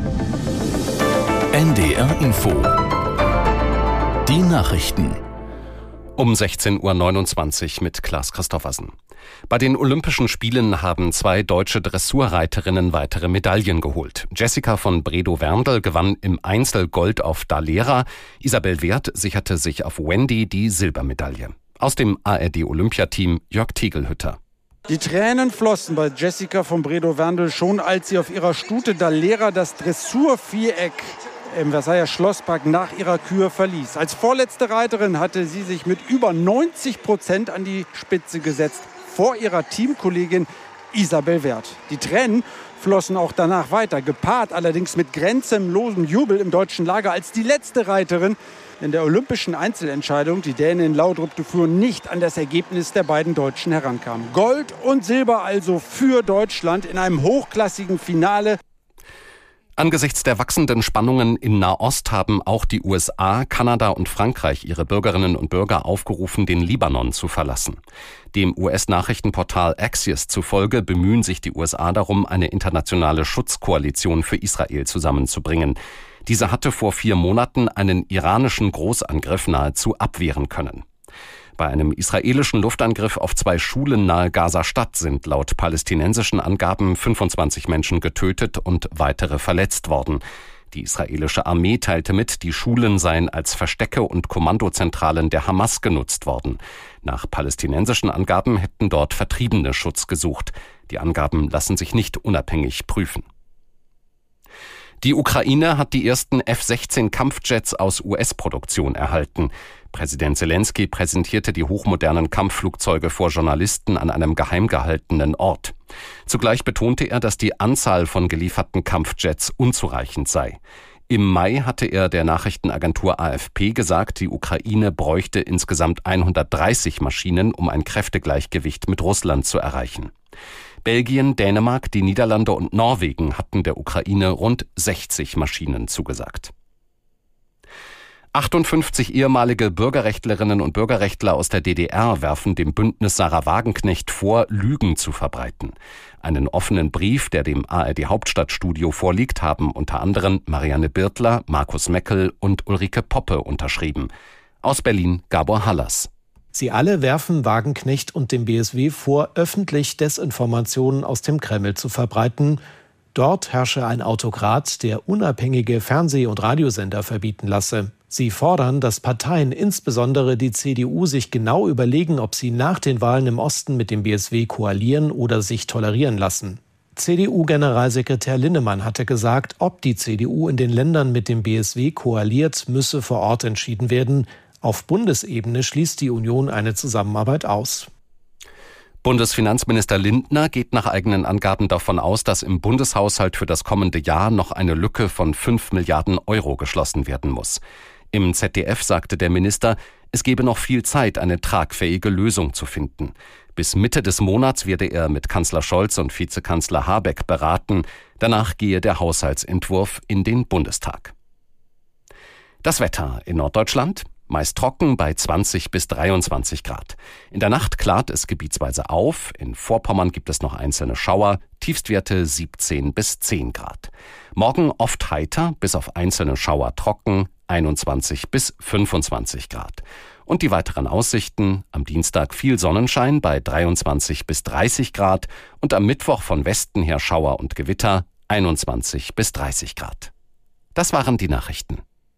NDR Info. Die Nachrichten. Um 16.29 Uhr mit Klaas Christoffersen. Bei den Olympischen Spielen haben 2 deutsche Dressurreiterinnen weitere Medaillen geholt. Jessica von Bredow-Werndl gewann im Einzel Gold auf Dalera. Isabel Werth sicherte sich auf Wendy die Silbermedaille. Aus dem ARD-Olympiateam Jörg Tegelhütter. Die Tränen flossen bei Jessica von Bredow-Werndl schon, als sie auf ihrer Stute Dalera das Dressurviereck im Versailler Schlosspark nach ihrer Kür verließ. Als vorletzte Reiterin hatte sie sich mit über 90% an die Spitze gesetzt, vor ihrer Teamkollegin Isabel Werth. Die Tränen flossen auch danach weiter, gepaart allerdings mit grenzenlosem Jubel im deutschen Lager, als die letzte Reiterin in der olympischen Einzelentscheidung, die Dänin Laudrup de Fluor, nicht an das Ergebnis der beiden Deutschen herankam. Gold und Silber also für Deutschland in einem hochklassigen Finale. Angesichts der wachsenden Spannungen in Nahost haben auch die USA, Kanada und Frankreich ihre Bürgerinnen und Bürger aufgerufen, den Libanon zu verlassen. Dem US-Nachrichtenportal Axios zufolge bemühen sich die USA darum, eine internationale Schutzkoalition für Israel zusammenzubringen. Diese hatte vor 4 Monaten einen iranischen Großangriff nahezu abwehren können. Bei einem israelischen Luftangriff auf 2 Schulen nahe Gaza-Stadt sind laut palästinensischen Angaben 25 Menschen getötet und weitere verletzt worden. Die israelische Armee teilte mit, die Schulen seien als Verstecke und Kommandozentralen der Hamas genutzt worden. Nach palästinensischen Angaben hätten dort Vertriebene Schutz gesucht. Die Angaben lassen sich nicht unabhängig prüfen. Die Ukraine hat die ersten F-16 Kampfjets aus US-Produktion erhalten. Präsident Zelensky präsentierte die hochmodernen Kampfflugzeuge vor Journalisten an einem geheim gehaltenen Ort. Zugleich betonte er, dass die Anzahl von gelieferten Kampfjets unzureichend sei. Im Mai hatte er der Nachrichtenagentur AFP gesagt, die Ukraine bräuchte insgesamt 130 Maschinen, um ein Kräftegleichgewicht mit Russland zu erreichen. Belgien, Dänemark, die Niederlande und Norwegen hatten der Ukraine rund 60 Maschinen zugesagt. 58 ehemalige Bürgerrechtlerinnen und Bürgerrechtler aus der DDR werfen dem Bündnis Sarah Wagenknecht vor, Lügen zu verbreiten. Einen offenen Brief, der dem ARD-Hauptstadtstudio vorliegt, haben unter anderem Marianne Birtler, Markus Meckel und Ulrike Poppe unterschrieben. Aus Berlin Gabor Hallas. Sie alle werfen Wagenknecht und dem BSW vor, öffentlich Desinformationen aus dem Kreml zu verbreiten. Dort herrsche ein Autokrat, der unabhängige Fernseh- und Radiosender verbieten lasse. Sie fordern, dass Parteien, insbesondere die CDU, sich genau überlegen, ob sie nach den Wahlen im Osten mit dem BSW koalieren oder sich tolerieren lassen. CDU-Generalsekretär Linnemann hatte gesagt, ob die CDU in den Ländern mit dem BSW koaliert, müsse vor Ort entschieden werden. Auf Bundesebene schließt die Union eine Zusammenarbeit aus. Bundesfinanzminister Lindner geht nach eigenen Angaben davon aus, dass im Bundeshaushalt für das kommende Jahr noch eine Lücke von 5 Milliarden Euro geschlossen werden muss. Im ZDF sagte der Minister, es gebe noch viel Zeit, eine tragfähige Lösung zu finden. Bis Mitte des Monats werde er mit Kanzler Scholz und Vizekanzler Habeck beraten. Danach gehe der Haushaltsentwurf in den Bundestag. Das Wetter in Norddeutschland: meist trocken bei 20 bis 23 Grad. In der Nacht klart es gebietsweise auf. In Vorpommern gibt es noch einzelne Schauer. Tiefstwerte 17 bis 10 Grad. Morgen oft heiter, bis auf einzelne Schauer trocken, 21 bis 25 Grad. Und die weiteren Aussichten: am Dienstag viel Sonnenschein bei 23 bis 30 Grad und am Mittwoch von Westen her Schauer und Gewitter 21 bis 30 Grad. Das waren die Nachrichten.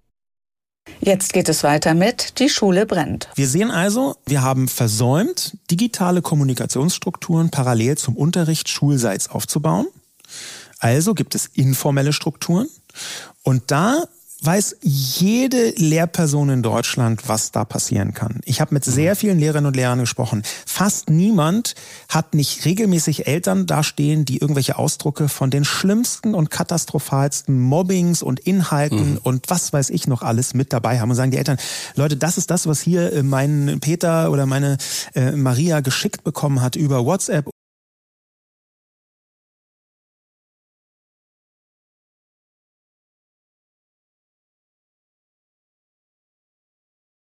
Jetzt geht es weiter mit Die Schule brennt. Wir sehen also, wir haben versäumt, digitale Kommunikationsstrukturen parallel zum Unterricht schulseits aufzubauen. Also gibt es informelle Strukturen. Und da weiß jede Lehrperson in Deutschland, was da passieren kann. Ich habe mit sehr vielen Lehrerinnen und Lehrern gesprochen. Fast niemand hat nicht regelmäßig Eltern dastehen, die irgendwelche Ausdrucke von den schlimmsten und katastrophalsten Mobbings und Inhalten und was weiß ich noch alles mit dabei haben und sagen die Eltern, Leute, das ist das, was hier mein Peter oder meine Maria geschickt bekommen hat über WhatsApp